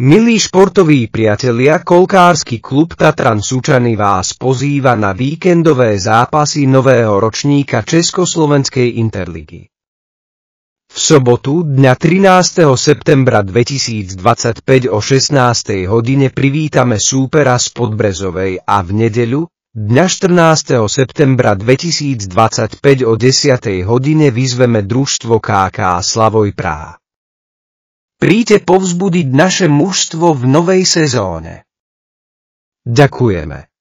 Milí športoví priatelia, Kolkársky klub Tatran Sučany vás pozýva na víkendové zápasy nového ročníka Československej Interligy. V sobotu dňa 13. septembra 2025 o 16. hodine privítame súpera z Podbrezovej a v nedeľu, dňa 14. septembra 2025 o 10. hodine vyzveme družstvo KK Slavoj Praha. Príďte povzbudiť naše mužstvo v novej sezóne. Ďakujeme.